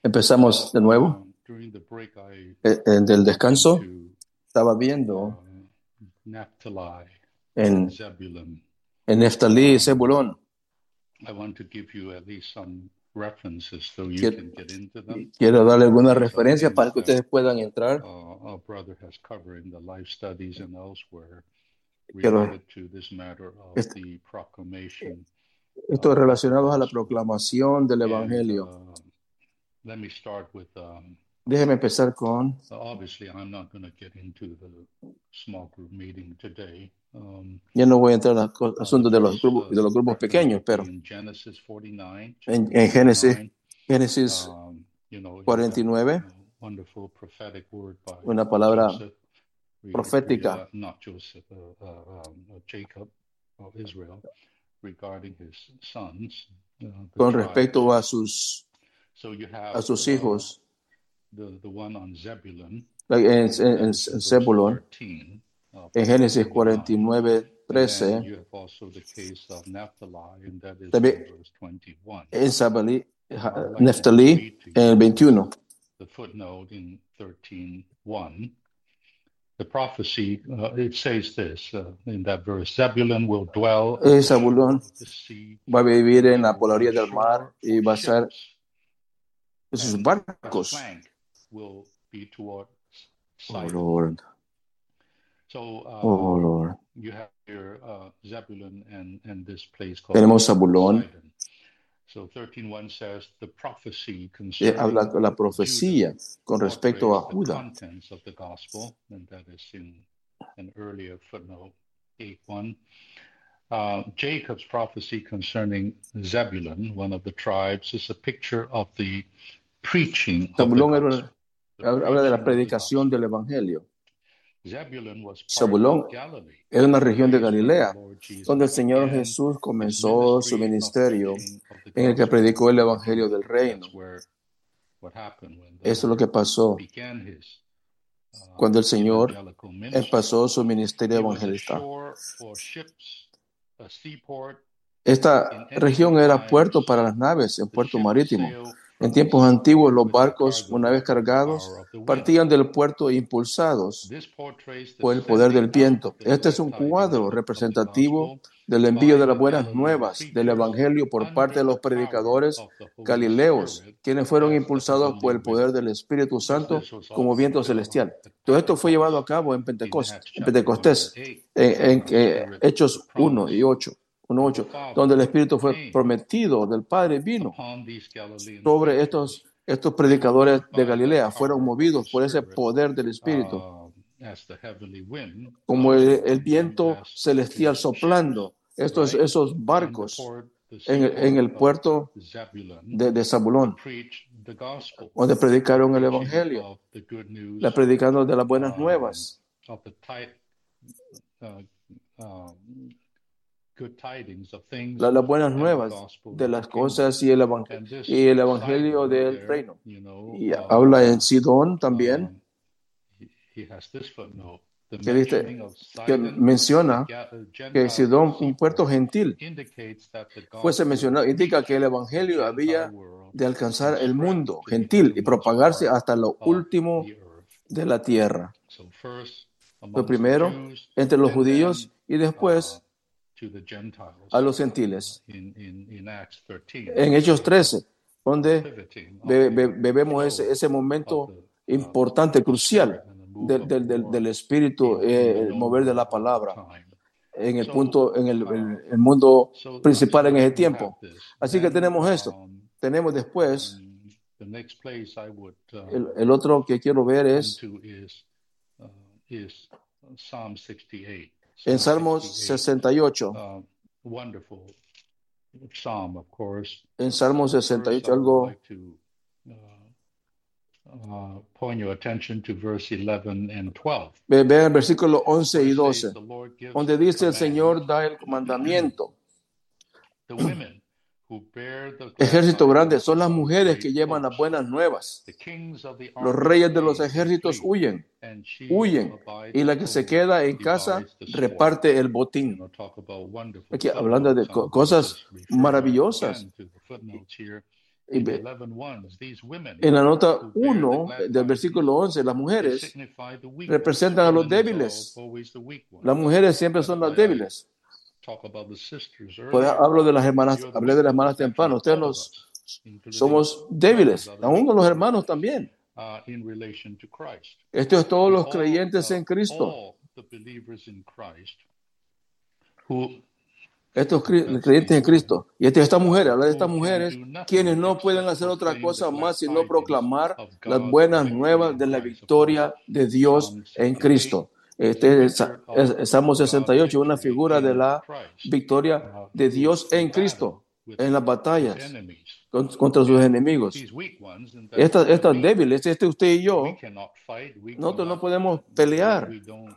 Empezamos de nuevo. During the break, I Del descanso, to estaba viendo Naphtali en, and Zebulun. en Neftalí y Zebulón. I want to give you at least some references so you Quiero, can get into them. quiero darle algunas These are referencias para things que that ustedes puedan entrar. our brother has covered in the life studies and elsewhere Quiero, related to this matter of the proclamation. esto es of the relacionado a la gospel. proclamación del And Evangelio. let me start with Déjeme empezar con, obviously I'm not going to get into the small group meeting today. yo no voy a entrar en los asuntos de los grupos pequeños, pero in Genesis 49, en Génesis you know, 49, wonderful prophetic word by una palabra Joseph, profética not Joseph, Jacob of Israel, regarding his sons, the con tribes. respecto a sus So you have hijos. The one on Zebulun, En Zebulón, en Génesis 49, 13, you have also the case of Naphtali, and that is también in verse 21. en Neftalí, en el 21. The footnote in 13:1. The prophecy, it says this in that verse: Zebulun will dwell at the shore of the sea, va a vivir en la orilla del shore mar y va a ser en sus and barcos. his flank will be toward Oh Sidon. Lord. So Oh Lord. you have here Zebulun and this place called Tenemos Zabulón. Sidon. So 13:1 says the prophecy concerning Habla la profecía Judah con respecto a portrays the Judá. contents of the gospel, and that is in an earlier footnote 8:1. Jacob's prophecy concerning Zebulun, one of the tribes, is a picture of the preaching of the gospel. Habla de la predicación del Evangelio. Zebulón era una región de Galilea, donde el Señor Jesús comenzó su ministerio en el que predicó el Evangelio del Reino. Eso es lo que pasó cuando el Señor empezó su ministerio evangelista. Esta región era puerto para las naves, en puerto marítimo. En tiempos antiguos, los barcos, una vez cargados, partían del puerto impulsados por el poder del viento. Este es un cuadro representativo del envío de las buenas nuevas del Evangelio por parte de los predicadores galileos, quienes fueron impulsados por el poder del Espíritu Santo como viento celestial. Todo esto fue llevado a cabo en Pentecostés, en Hechos 1 y 8. 1:8, donde el Espíritu fue prometido del Padre vino sobre estos predicadores de Galilea, fueron movidos por ese poder del Espíritu, como el viento celestial soplando esos barcos en el puerto de Zabulón, donde predicaron el Evangelio, predicando de las buenas nuevas. Las buenas nuevas de las cosas y el Evangelio del Reino. Y habla en Sidón también, que menciona que Sidón, un puerto gentil, fuese mencionado, indica que el Evangelio había de alcanzar el mundo gentil y propagarse hasta lo último de la tierra. Fue primero entre los judíos y después a los gentiles. En Hechos 13, donde vemos ese momento importante, crucial del Espíritu, el mover de la palabra en el mundo principal en ese tiempo. Así que tenemos esto. Tenemos después, el otro que quiero ver es en Salmos 68. En Salmos 68, algo point your attention to verse 11 and 12. Vean el versículo 11 y 12, donde dice: el Señor da el mandamiento. Ejército grande son las mujeres que llevan las buenas nuevas. Los reyes de los ejércitos huyen, y la que se queda en casa reparte el botín. Aquí hablando de cosas maravillosas. Y in ve- 11:1, these women En la nota who bear the 1 glad del tidings, versículo 11, las they mujeres signify the weak ones. representan a los Women is débiles. always the weak ones. Las mujeres siempre That's son las why I débiles. talk about the sisters Pues earlier. hablo de las hermanas, You're the hablé de las weak hermanas ones. Actually, temprano. Ustedes all of nos us, including somos brothers, débiles, are the aún weak los ones hermanos también. in relation to Christ. Esto es todos We los creyentes en Cristo. all the believers in Christ who Estos creyentes en Cristo. Y estas mujeres, habla de estas mujeres, quienes no pueden hacer otra cosa más sino proclamar las buenas nuevas de la victoria de Dios en Cristo. Este es Salmo 68, una figura de la victoria de Dios en Cristo en las batallas contra sus enemigos. Estas débiles, usted y yo, nosotros no podemos pelear,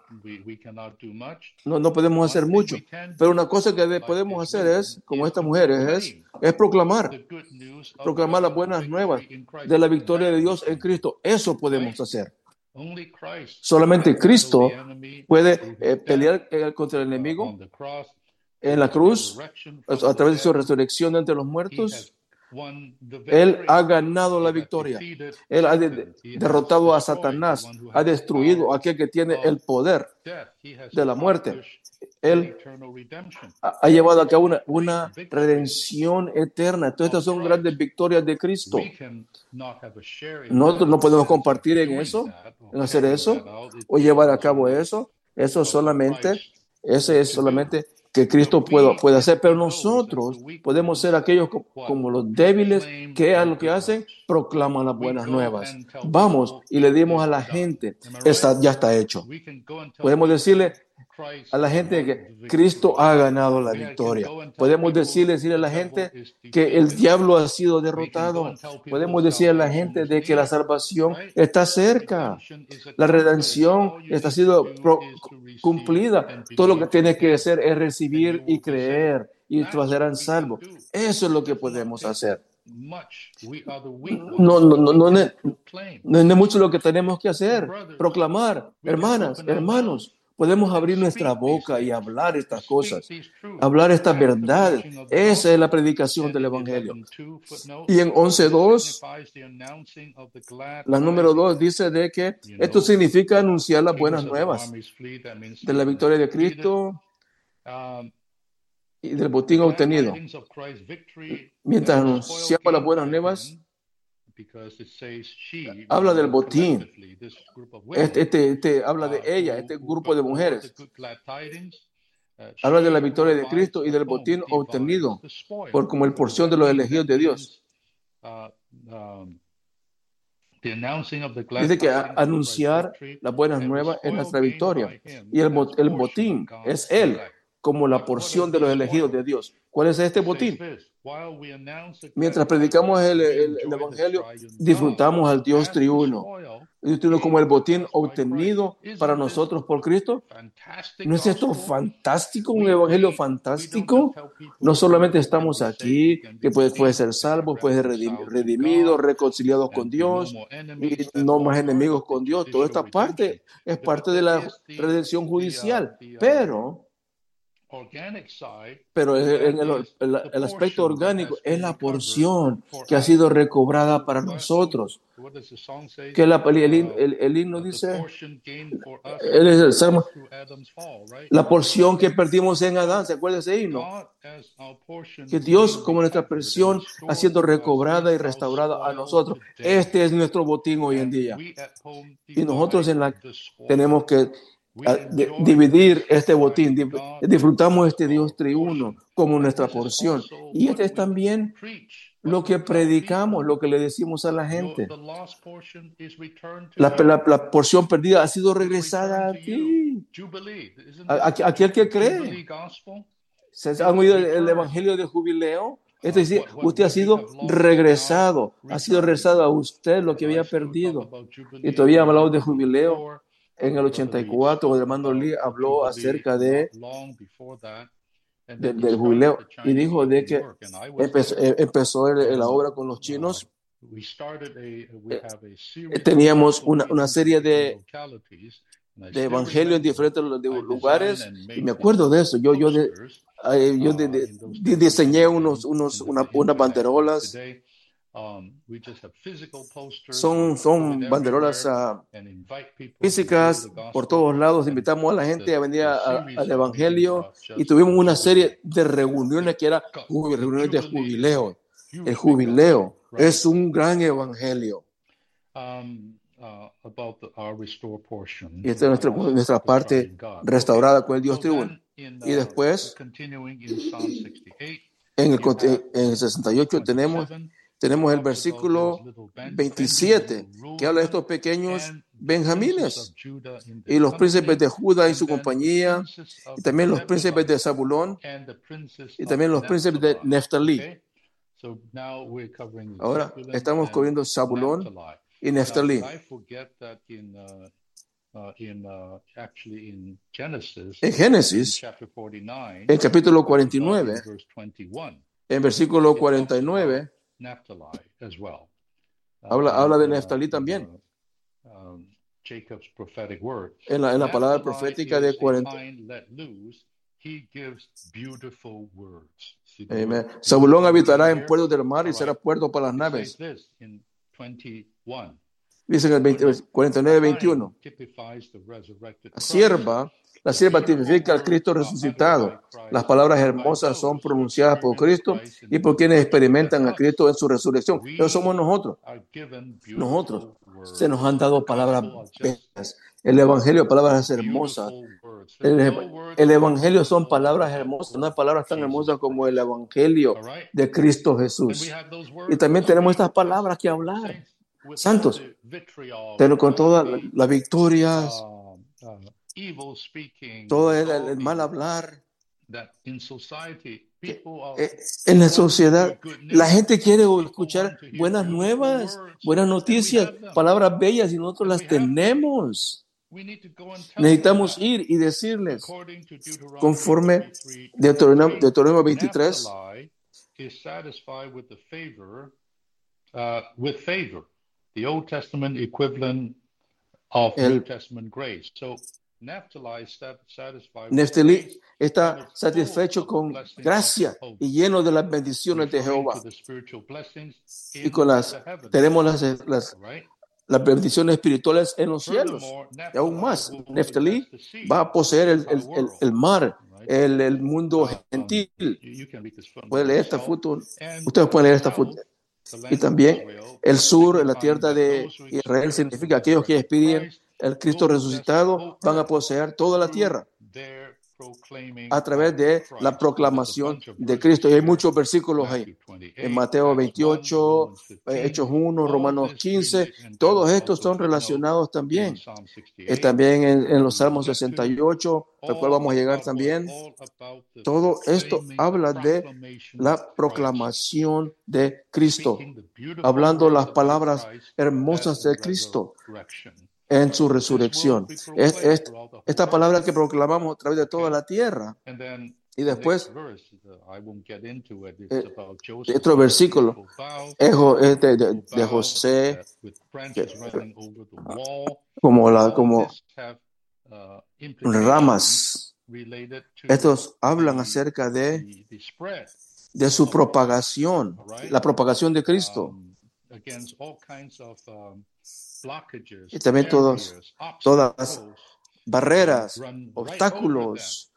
no podemos hacer mucho, pero una cosa que podemos hacer es, como estas mujeres, es proclamar las buenas nuevas de la victoria de Dios en Cristo. Eso podemos hacer. Solamente Cristo puede pelear contra el enemigo en la cruz, a través de su resurrección de entre los muertos. Él ha ganado la victoria. Él ha derrotado a Satanás, ha destruido a aquel que tiene el poder de la muerte. Él ha llevado a cabo una redención eterna. Todas estas son grandes victorias de Cristo. Nosotros no podemos compartir en eso, en hacer eso, o llevar a cabo eso. Eso es solamente que Cristo puede hacer, pero nosotros podemos ser aquellos como los débiles que a lo que hacen, proclaman las buenas nuevas. Vamos y le dimos a la gente, ya está hecho. Podemos decirle a la gente que Cristo ha ganado la victoria. Podemos decirle a la gente que el diablo ha sido derrotado. Podemos decir a la gente de que la salvación está cerca. La redención está siendo cumplida. Todo lo que tienes que hacer es recibir y creer y serán salvos. Eso es lo que podemos hacer. No es mucho lo que tenemos que hacer. Proclamar, hermanas, hermanos. Podemos abrir nuestra boca y hablar estas cosas, hablar estas verdades. Esa es la predicación del Evangelio. Y en 11:2, la número 2 dice de que esto significa anunciar las buenas nuevas de la victoria de Cristo y del botín obtenido. Mientras anunciamos las buenas nuevas, habla del botín. Habla de ella, este grupo de mujeres. Habla de la victoria de Cristo y del botín obtenido por como el porción de los elegidos de Dios. Dice que anunciar las buenas nuevas es nuestra victoria. Y el botín es Él como la porción de los elegidos de Dios. ¿Cuál es este botín? Mientras predicamos el Evangelio, disfrutamos al Dios triuno. Como el botín obtenido para nosotros por Cristo. ¿No es esto fantástico? Un evangelio fantástico. No solamente estamos aquí, que puede ser salvos, puede ser redimidos, reconciliados con Dios y no más enemigos con Dios. Toda esta parte es parte de la redención judicial. Pero en el aspecto orgánico es la porción que ha sido recobrada para nosotros. Que el himno dice, el Salmo, la porción que perdimos en Adán, ¿se acuerda ese himno? Que Dios, como nuestra porción, ha sido recobrada y restaurada a nosotros. Este es nuestro botín hoy en día. Y nosotros tenemos que dividir este botín, disfrutamos este Dios triuno como nuestra porción. Y este es también lo que predicamos, lo que le decimos a la gente. La porción perdida ha sido regresada a ti. Aquel que cree. ¿Se han oído el evangelio de jubileo? Es decir, usted ha sido regresado a usted lo que había perdido. Y todavía hablamos de jubileo. En el 84, el hermano Lee habló acerca del jubileo y dijo de que empezó la obra con los chinos. Teníamos una serie de evangelios en diferentes lugares y me acuerdo de eso. Yo diseñé unas banderolas Son banderolas físicas por todos lados. Invitamos a la gente a venir al Evangelio y tuvimos una serie de reuniones que eran reuniones de jubileo. El jubileo es un gran evangelio. Y esta es nuestra parte restaurada con el Dios triuno. Y después, en el 68 tenemos el versículo 27, que habla de estos pequeños benjamines y los príncipes de Judá y su compañía, y también los príncipes de Zabulón y también los príncipes de Neftalí. Ahora estamos cubriendo Zabulón y Neftalí. En Génesis, en capítulo 49, en versículo 49, habla de Neftalí también. En la palabra profética de 40. Zabulón habitará en puertos del mar y será puerto para las naves. Dice en el 49-21. La sierva tipifica al Cristo resucitado. Las palabras hermosas son pronunciadas por Cristo y por quienes experimentan a Cristo en su resurrección. Pero somos nosotros. Se nos han dado palabras bellas. El Evangelio, palabras hermosas. El Evangelio son palabras hermosas. No hay palabras tan hermosas como el Evangelio de Cristo Jesús. Y también tenemos estas palabras que hablar. Santos, pero con todas las victorias, todo el mal hablar. En la sociedad, la gente quiere escuchar buenas nuevas, buenas noticias, palabras bellas, y nosotros las tenemos. Necesitamos ir y decirles, conforme Deuteronomio 23, the Old Testament equivalent of New Testament grace. So Neftalí está satisfecho con gracia y lleno de las bendiciones de Jehová. Y tenemos las bendiciones espirituales en los cielos. Y aún más, Neftalí va a poseer el mar, el mundo gentil. Puede leer esta foto. Ustedes pueden leer esta foto. Y también el sur, la tierra de Israel, significa aquellos que expiden el Cristo resucitado van a poseer toda la tierra a través de la proclamación de Cristo. Y hay muchos versículos ahí. En Mateo 28, Hechos 1, Romanos 15, todos estos son relacionados también. También en los Salmos 68, al cual vamos a llegar también. Todo esto habla de la proclamación de Cristo, hablando las palabras hermosas de Cristo en su resurrección. Esta palabra que proclamamos a través de toda la tierra. Y después, otro versículo es de José, como ramas. Estos hablan acerca de su propagación, la propagación de Cristo. Y también todas barreras, obstáculos.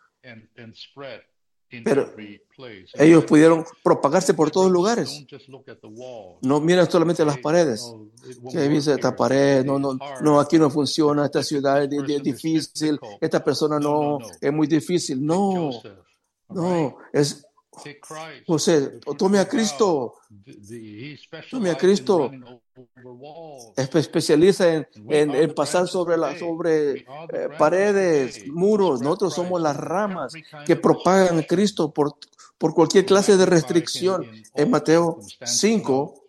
Pero ellos pudieron propagarse por todos lugares. No miran solamente las paredes. ¿Qué dice esta pared? No, aquí no funciona. Esta ciudad es difícil. Esta persona no, es muy difícil. No, es José, tome a Cristo. Tome a Cristo. Especializa en pasar sobre paredes, muros. Nosotros somos las ramas que propagan a Cristo por cualquier clase de restricción. En Mateo 5,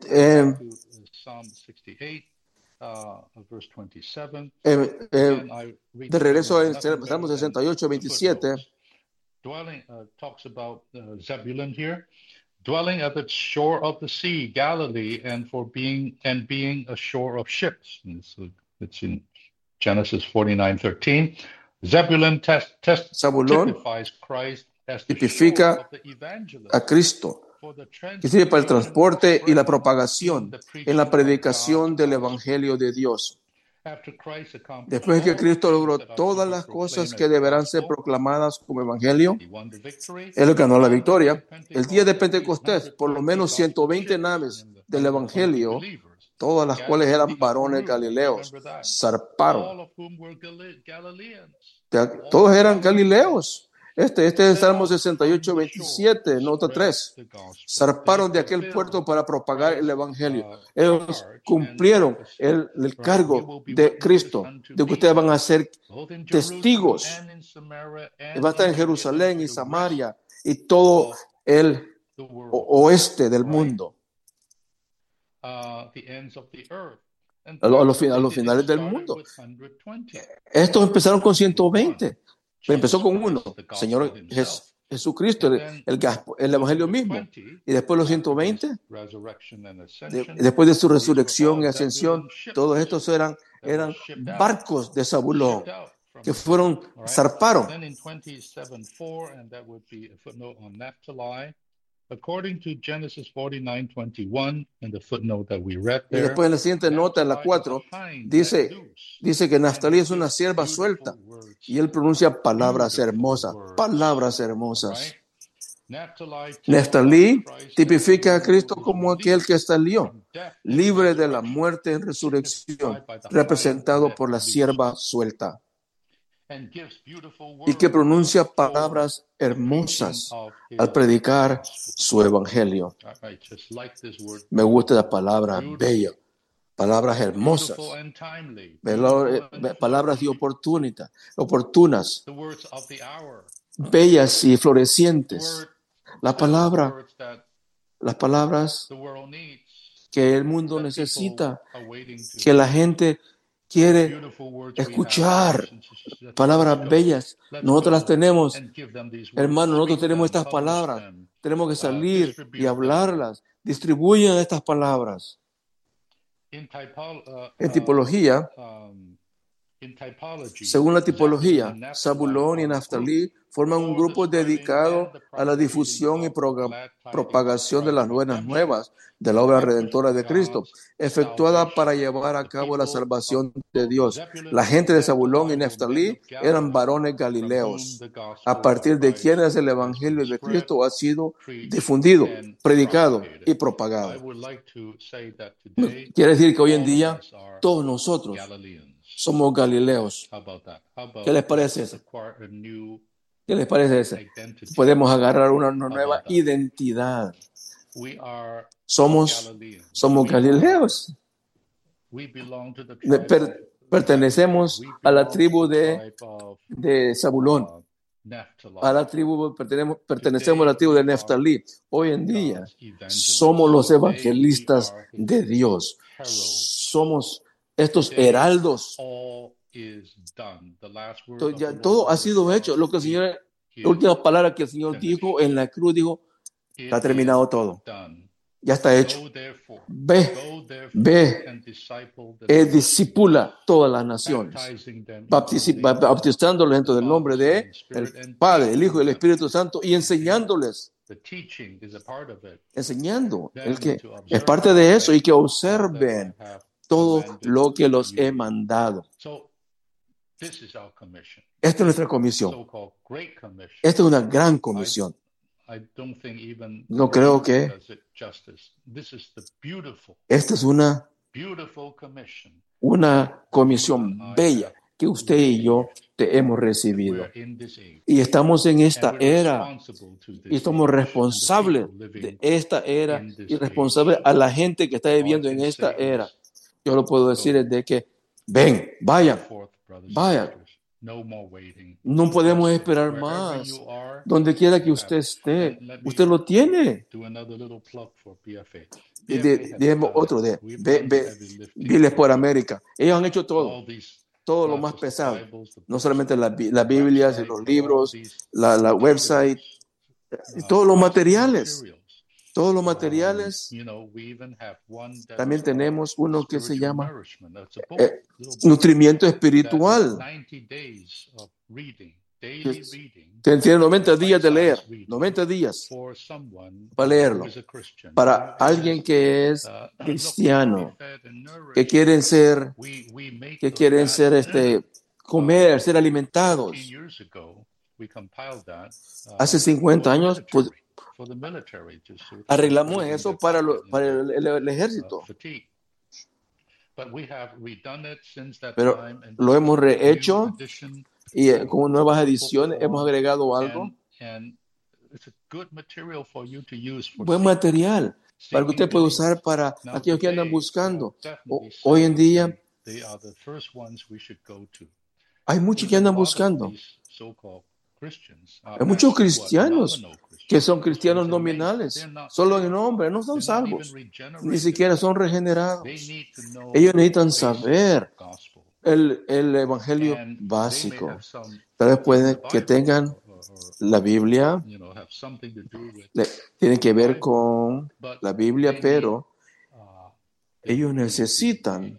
de regreso en Salmos 68, 27. Talks about Zebulun here, dwelling at the shore of the sea, Galilee, and being a shore of ships. So it's in Genesis 49:13. Zebulun typifies Christ as the shore of the evangelist. A Cristo que sirve para el transporte y la propagación en la predicación del Evangelio de Dios. Después de que Cristo logró todas las cosas que deberán ser proclamadas como Evangelio, Él ganó la victoria. El día de Pentecostés, por lo menos 120 naves del Evangelio, todas las cuales eran varones galileos, zarparon. Todos eran galileos. Este es el Salmo 68, 27, nota 3. Zarparon de aquel puerto para propagar el Evangelio. Ellos cumplieron el cargo de Cristo, de que ustedes van a ser testigos. Va a estar en Jerusalén y Samaria y todo el oeste del mundo. A los finales del mundo. Estos empezaron con 120. Empezó con uno, Señor Jesucristo, el Evangelio mismo. Y después los 120, después de su resurrección y ascensión, todos estos eran barcos de Zabulón que zarparon. According to Genesis 49:21 and the footnote that we read Y there, después en la siguiente nota, en la 4, dice que Naftalí es una sierva suelta y él pronuncia palabras hermosas, palabras hermosas. Naftalí tipifica a Cristo como aquel que salió libre de la muerte en resurrección, representado por la sierva suelta, y que pronuncia palabras hermosas al predicar su evangelio. Me gusta la palabra bella, palabras hermosas, palabras de oportunas, bellas y florecientes. Las palabras que el mundo necesita, que la gente quiere escuchar, palabras bellas. Nosotros las tenemos, hermanos, nosotros tenemos estas palabras. Tenemos que salir y hablarlas. Distribuyan estas palabras. En tipología, según la tipología, Zabulón y Naftalí forman un grupo dedicado a la difusión y propagación de las buenas nuevas de la obra redentora de Cristo, efectuada para llevar a cabo la salvación de Dios. La gente de Zabulón y Naftalí eran varones galileos, a partir de quienes el evangelio de Cristo ha sido difundido, predicado y propagado. Quiere decir que hoy en día todos nosotros somos galileos. ¿Qué les parece eso? ¿Qué les parece eso? Podemos agarrar una nueva identidad. Somos galileos. Pertenecemos a la tribu de Zabulón. A la tribu, pertenecemos a la tribu de Neftalí. Hoy en día somos los evangelistas de Dios. Somos estos heraldos. Todo ha sido hecho. Lo que el Señor, la última palabra que el Señor dijo en la cruz, dijo: está terminado todo. Ya está hecho. Ve, discipula todas las naciones, bautizándoles dentro del nombre de el Padre, el Hijo y el Espíritu Santo, y enseñándoles. Enseñando, el que es parte de eso, y que observen todo lo que los he mandado. Esta es nuestra comisión. Esta es una gran comisión. No creo que esta es una comisión bella que usted y yo te hemos recibido. Y estamos en esta era y somos responsables de esta era y responsables a la gente que está viviendo en esta era. Yo lo puedo decir es de que vayan. No podemos esperar más. Donde quiera que usted esté, usted lo tiene. Dejemos otro de Bibles por América. Ellos han hecho todo lo más pesado. No solamente las Biblias y los libros, la website, y todos los materiales. Todos los materiales. También tenemos uno que se llama nutrimiento espiritual. Tiene 90 días de leer, 90 días para leerlo. Para alguien que es cristiano, que quieren ser, comer, ser alimentados. Hace 50 años, pues, arreglamos eso para el ejército. Pero lo hemos rehecho y con nuevas ediciones hemos agregado algo. Buen material para que usted pueda usar para aquellos que andan buscando. Hoy en día hay muchos que andan buscando. Hay muchos cristianos que son cristianos nominales, solo en nombre, no son salvos, ni siquiera son regenerados. Ellos necesitan saber el evangelio básico. Tal vez puede que tengan la Biblia, tiene que ver con la Biblia, pero ellos necesitan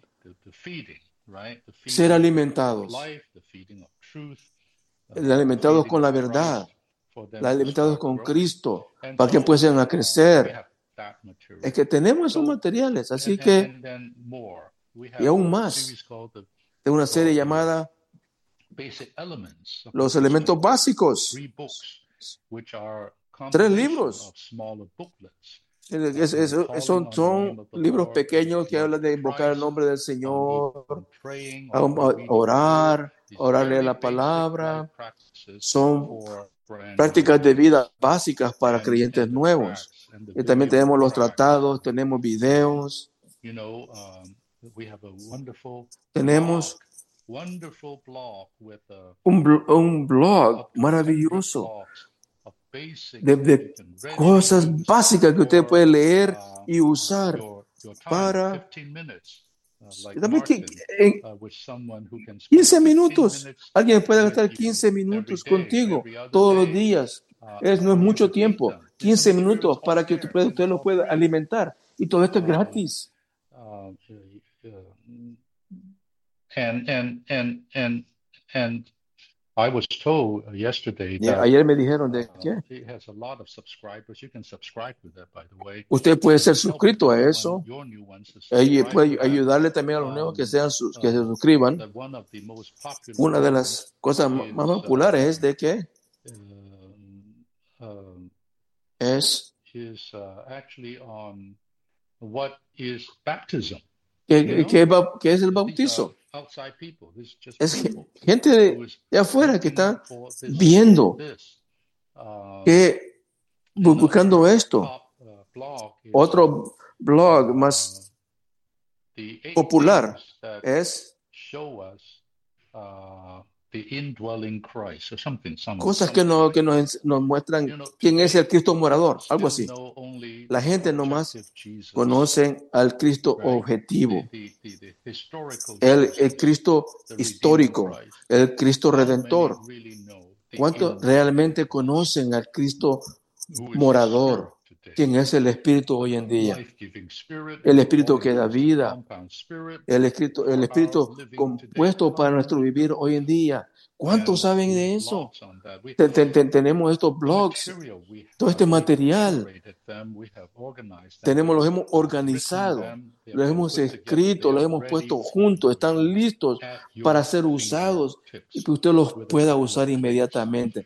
ser alimentados con la verdad, alimentados con Cristo, para que puedan crecer. Es que tenemos esos materiales, así que, y aún más, de una serie llamada Los Elementos Básicos. 3 libros. Son libros pequeños que hablan de invocar el nombre del Señor, orarle a la palabra. Son prácticas de vida básicas para creyentes nuevos. Y también tenemos los tratados, tenemos videos, tenemos un blog maravilloso de cosas básicas que usted puede leer y usar para también 15 minutos. Alguien puede gastar 15 minutos contigo todos los días. No es mucho tiempo. 15 minutos para que usted lo pueda alimentar. Y todo esto es gratis. And I was told yesterday that ayer me dijeron de que usted puede ser suscrito a eso. Puede ayudarle también a los nuevos que se suscriban. Una de las cosas más populares es de que actually on what is baptism. ¿Qué es el bautizo? Es gente de afuera que está viendo, buscando esto. Otro blog más popular es cosas que nos muestran quién es el Cristo morador, algo así. La gente nomás conoce al Cristo objetivo, el Cristo histórico, el Cristo redentor. ¿Cuántos realmente conocen al Cristo morador? ¿Quién es el Espíritu hoy en día? El Espíritu que da vida, el Espíritu compuesto para nuestro vivir hoy en día. ¿Cuántos saben de eso? Tenemos estos blogs, todo este material. Los hemos organizado, los hemos escrito, los hemos puesto juntos, están listos para ser usados y que usted los pueda usar inmediatamente.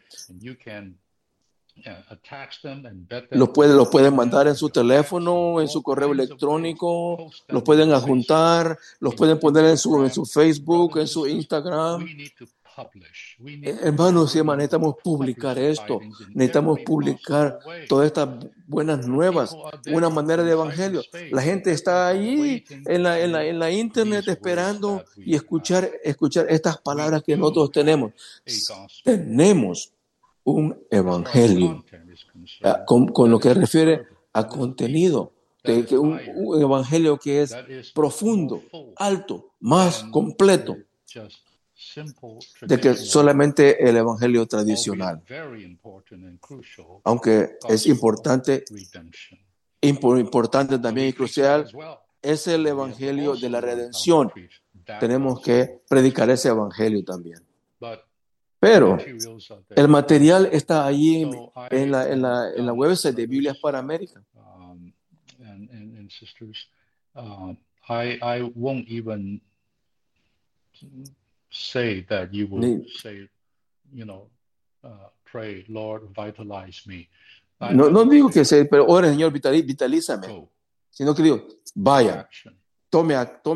Los pueden mandar en su teléfono, en su correo electrónico, los pueden adjuntar, los pueden poner en su Facebook, en su Instagram. Hermanos y hermanas, necesitamos publicar esto, necesitamos publicar todas estas buenas nuevas, una manera de evangelio. La gente está ahí en la internet esperando y escuchar estas palabras que nosotros tenemos. Tenemos un evangelio con lo que refiere a contenido, un evangelio que es profundo, alto, más completo de que solamente el evangelio tradicional, aunque es importante también y crucial, es el evangelio de la redención. Tenemos que predicar ese evangelio también. Pero materials are el there. material está ahí So en la done website de Biblias brothers para América. and sisters. I won't even say that you will Ni- say, pray, Lord, vitalize me. No, I no would digo que say, sea, pero ore, Señor, vitalízame. go, Sino que digo, take vayan, action. tome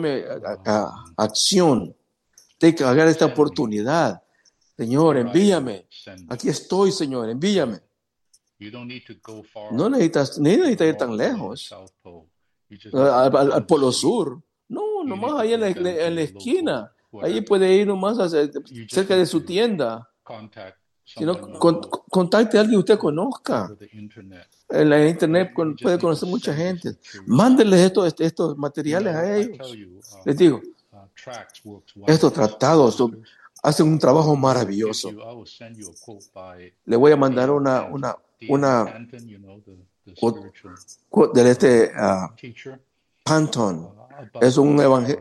acción. Tenga que agarrar esta Send me. oportunidad. Señor, Here I am, envíame. send me. Aquí estoy, Señor, envíame. You don't need to go far No to necesitas the ir North tan Pole or the lejos, South Pole. You just need to go al down the Polo street. Sur. No, You nomás need to ahí go down to en la your esquina. local, Ahí wherever. puede ir nomás You just cerca de need su to tienda. contact Sino someone you know contacte a alguien que usted conozca. over the internet. En la internet You just puede need to conocer mucha send these gente. materials. Mándenles estos materiales a I ellos. tell you, Les digo, tracts works estos wonders, tratados sisters. hacen un trabajo I will maravilloso. send you a quote by Le voy a mandar D.M. Panton, the spiritual de teacher, Panton. about Es un, the power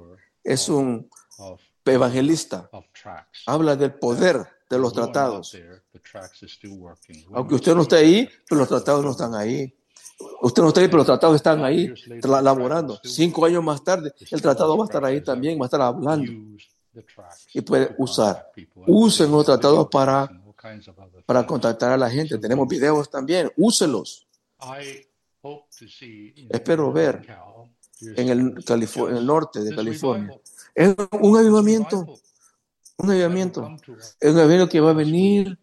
of evangelista. tracts. Habla del poder de When los you are not tratados. there, the tracts is still working. When Aunque you usted no see esté that ahí, the pero los tracts are tratados no still están working, ahí. Usted no está ahí, pero los tratados están 5 ahí years later, the tract laborando. is still 5 años más tarde, It's el still tratado as va a estar fresh ahí as también, ever. va a estar hablando. Use the tracts Y puede to usar. contact people. Usen los tratados Videotapes and all kinds of other para things. contactar a la gente. So Tenemos videos también. Úselos. I hope to see in Espero ver Cal, en el norte de this California. revival. Es un avivamiento. Revival Un that will avivamiento. come to us Es un avivamiento que va a venir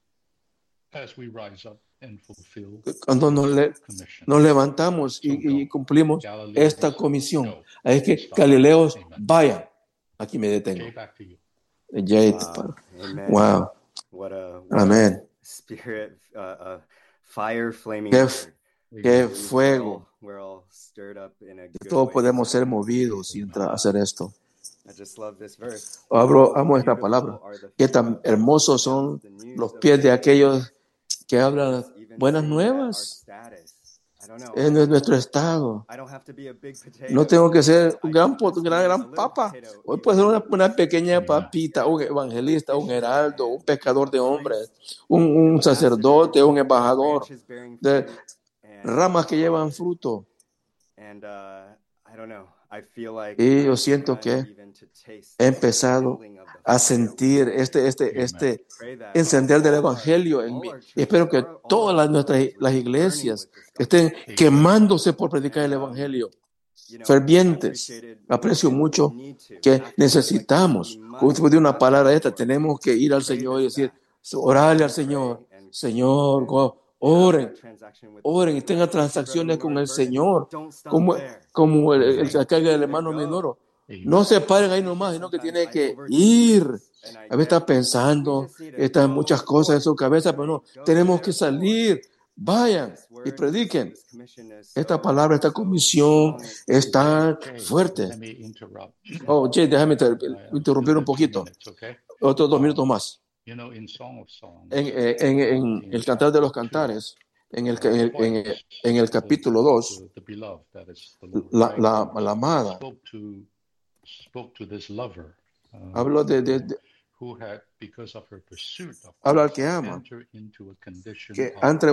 as we rise up and fulfill cuando commission. nos levantamos So y go. cumplimos Galileans, esta comisión. go. Así que Stop. Galileos, Amen. vayan. Aquí me detengo. Jay, back to you. Jay, Amen. wow. What a Amén. spirit, fire flaming Qué, word. qué fuego. We're all stirred up in a good Todos way podemos this ser morning. movidos y hacer esto. I just love this verse. Amo esta palabra. Qué tan hermosos son los pies de aquellos que hablan buenas nuevas en nuestro estado. No tengo que ser un gran papa. Hoy puede ser una pequeña papita, un evangelista, un heraldo, un pescador de hombres, un sacerdote, un embajador, de ramas que llevan fruto. Y yo siento que he empezado a sentir este encender del evangelio en mí. Y espero que todas las iglesias estén quemándose por predicar el evangelio, fervientes. Aprecio mucho que necesitamos, como usted dio una palabra esta, tenemos que ir al Señor y decir, orarle al Señor, Señor, oren y tengan transacciones con el Señor, como el carga del hermano Menoro. No se paren ahí nomás, sino que tiene que ir. A veces está pensando, están muchas cosas en su cabeza, pero no, tenemos que salir. Vayan y prediquen. Esta palabra, esta comisión es tan fuerte. Oh, Jay, déjame interrumpir un poquito. Otros 2 minutos más. En el Cantar de los Cantares, en el capítulo 2, la amada habló habla al que ama, que entra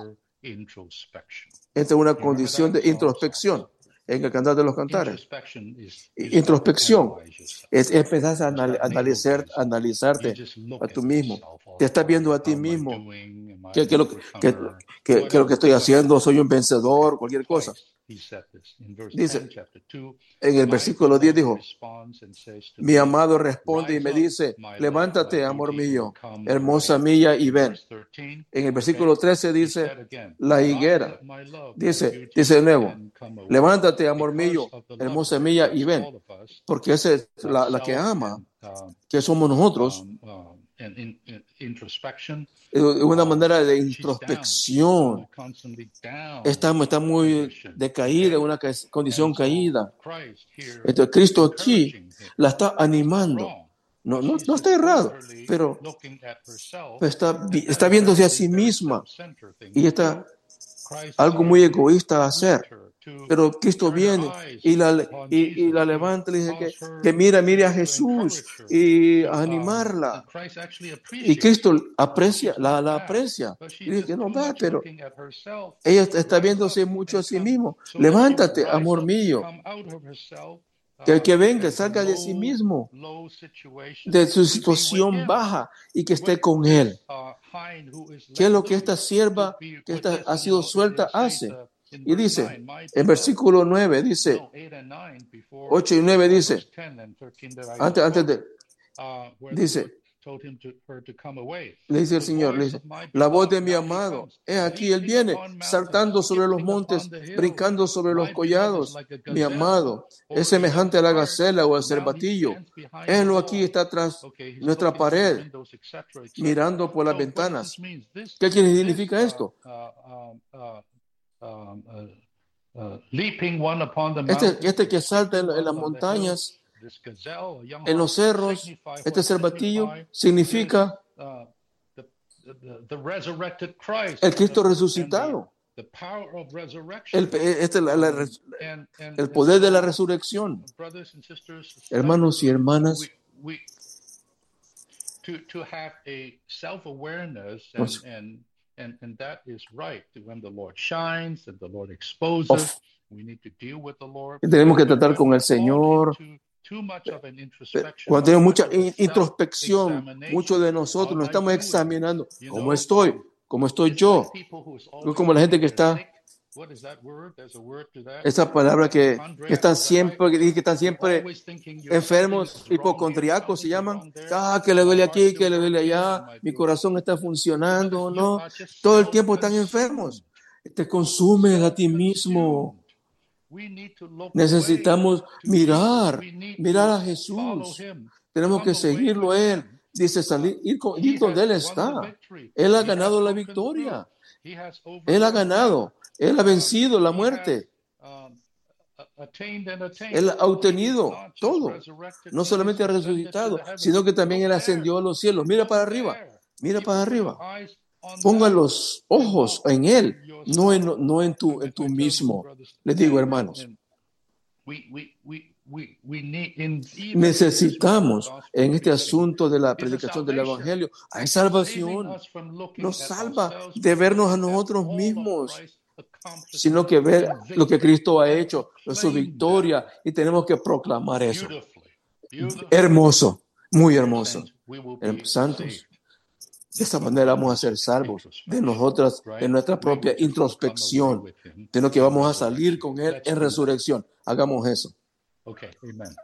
en una condición de introspección. En el Cantar de los Cantares, introspección es empezar a analizarte a tú mismo. Te estás viendo a ti mismo. ¿Qué es lo que estoy haciendo? ¿Soy un vencedor? Cualquier cosa. Dice, en el versículo 10 dijo, mi amado responde y me dice, levántate, amor mío, hermosa mía, y ven. En el versículo 13 dice, la higuera. Dice de nuevo, levántate, amor mío, hermosa mía, y ven. Porque esa es la que ama, que somos nosotros. Es una manera de introspección. Está muy decaída, una condición caída. Entonces Cristo aquí la está animando. No está errado, pero está viéndose a sí misma y está algo muy egoísta a hacer. Pero Cristo viene y la levanta y le dice que mire a Jesús y a animarla. Y Cristo la aprecia. Y dice que no va, pero ella está viéndose mucho a sí mismo. Levántate, amor mío. Que venga, salga de sí mismo, de su situación baja y que esté con Él. ¿Qué es lo que esta sierva que ha sido suelta hace? Y dice, en versículo 9, dice, 8 y 9 dice, antes de, dice, le dice el Señor, le dice, la voz de mi amado, aquí Él viene, saltando sobre los montes, brincando sobre los collados. Mi amado es semejante a la gacela o al cervatillo. Él aquí está tras nuestra pared, mirando por las ventanas. ¿Qué significa esto? Este que salta en las montañas, en los cerros, este cervatillo significa el Cristo resucitado, el poder de la resurrección. Hermanos y hermanas, and that is right. When the Lord shines and the Lord exposes, we need to deal with the Lord. Tenemos que tratar con el Señor. Cuando tenemos mucha introspección, muchos de nosotros nos estamos examinando. ¿Cómo estoy? ¿Cómo estoy yo? Como la gente que está, esa palabra que están siempre enfermos, hipocondriacos se llaman. Que le duele aquí, que le duele allá, mi corazón está funcionando, no. Todo el tiempo están enfermos. Te consumes a ti mismo. Necesitamos mirar a Jesús. Tenemos que seguirlo a Él. Dice ir donde Él está. Él ha ganado la victoria. Él ha ganado. Él ha vencido la muerte. Él ha obtenido todo. No solamente ha resucitado, sino que también Él ascendió a los cielos. Mira para arriba. Mira para arriba. Ponga los ojos en Él, no en tú mismo. Les digo, hermanos, necesitamos en este asunto de la predicación del Evangelio, hay salvación. Nos salva de vernos a nosotros mismos, sino que ver lo que Cristo ha hecho, su victoria, y tenemos que proclamar eso. Hermoso, muy hermoso. Santos. De esta manera vamos a ser salvos de nosotras, de nuestra propia introspección, de lo que vamos a salir con Él en resurrección. Hagamos eso. Okay, amen.